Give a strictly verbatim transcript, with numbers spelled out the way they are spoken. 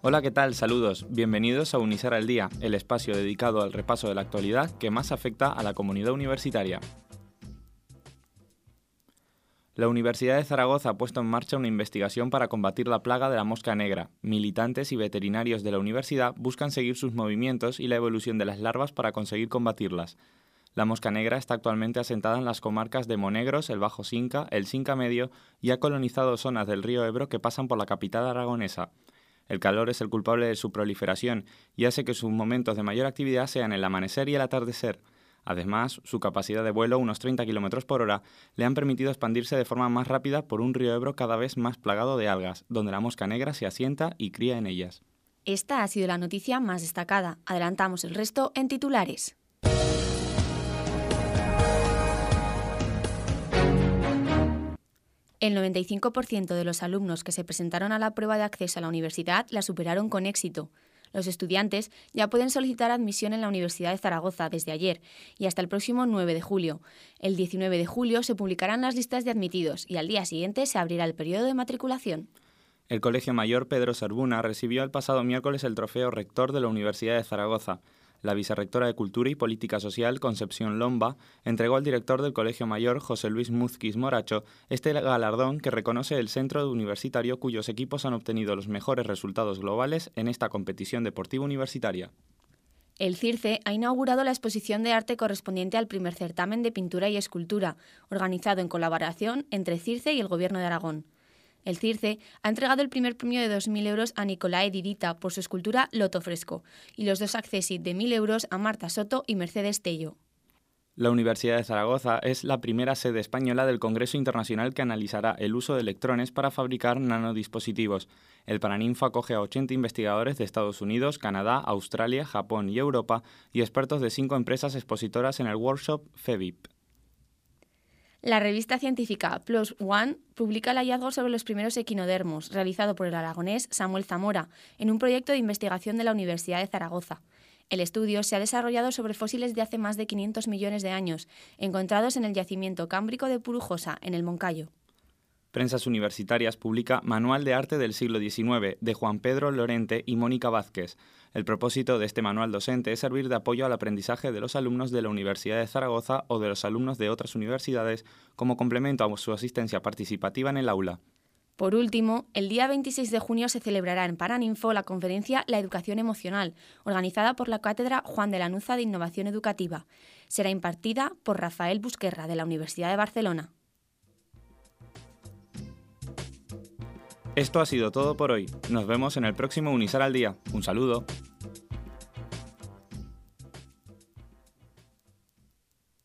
Hola, ¿qué tal? Saludos. Bienvenidos a Unisar al Día, el espacio dedicado al repaso de la actualidad que más afecta a la comunidad universitaria. La Universidad de Zaragoza ha puesto en marcha una investigación para combatir la plaga de la mosca negra. Militantes y veterinarios de la universidad buscan seguir sus movimientos y la evolución de las larvas para conseguir combatirlas. La mosca negra está actualmente asentada en las comarcas de Monegros, el Bajo Cinca, el Cinca Medio y ha colonizado zonas del río Ebro que pasan por la capital aragonesa. El calor es el culpable de su proliferación y hace que sus momentos de mayor actividad sean el amanecer y el atardecer. Además, su capacidad de vuelo, unos treinta kilómetros por hora, le han permitido expandirse de forma más rápida por un río Ebro cada vez más plagado de algas, donde la mosca negra se asienta y cría en ellas. Esta ha sido la noticia más destacada. Adelantamos el resto en titulares. El noventa y cinco por ciento de los alumnos que se presentaron a la prueba de acceso a la universidad la superaron con éxito. Los estudiantes ya pueden solicitar admisión en la Universidad de Zaragoza desde ayer y hasta el próximo nueve de julio. El diecinueve de julio se publicarán las listas de admitidos y al día siguiente se abrirá el periodo de matriculación. El Colegio Mayor Pedro Serbuna recibió el pasado miércoles el trofeo rector de la Universidad de Zaragoza. La vicerrectora de Cultura y Política Social, Concepción Lomba, entregó al director del Colegio Mayor, José Luis Muzquiz Moracho, este galardón que reconoce el centro universitario cuyos equipos han obtenido los mejores resultados globales en esta competición deportiva universitaria. El CIRCE ha inaugurado la exposición de arte correspondiente al primer certamen de pintura y escultura, organizado en colaboración entre CIRCE y el Gobierno de Aragón. El CIRCE ha entregado el primer premio de dos mil euros a Nicolae Dirita por su escultura Loto Fresco y los dos accessit de mil euros a Marta Soto y Mercedes Tello. La Universidad de Zaragoza es la primera sede española del Congreso Internacional que analizará el uso de electrones para fabricar nanodispositivos. El Paraninfo acoge a ochenta investigadores de Estados Unidos, Canadá, Australia, Japón y Europa y expertos de cinco empresas expositoras en el workshop FEBIP. La revista científica PLOS ONE publica el hallazgo sobre los primeros equinodermos, realizado por el aragonés Samuel Zamora, en un proyecto de investigación de la Universidad de Zaragoza. El estudio se ha desarrollado sobre fósiles de hace más de quinientos millones de años, encontrados en el yacimiento cámbrico de Purujosa, en el Moncayo. Prensas Universitarias publica Manual de Arte del siglo diecinueve, de Juan Pedro Lorente y Mónica Vázquez. El propósito de este manual docente es servir de apoyo al aprendizaje de los alumnos de la Universidad de Zaragoza o de los alumnos de otras universidades como complemento a su asistencia participativa en el aula. Por último, el día veintiséis de junio se celebrará en Paraninfo la conferencia La Educación Emocional, organizada por la Cátedra Juan de Lanuza de Innovación Educativa. Será impartida por Rafael Busquerra, de la Universidad de Barcelona. Esto ha sido todo por hoy. Nos vemos en el próximo Unisar al Día. Un saludo.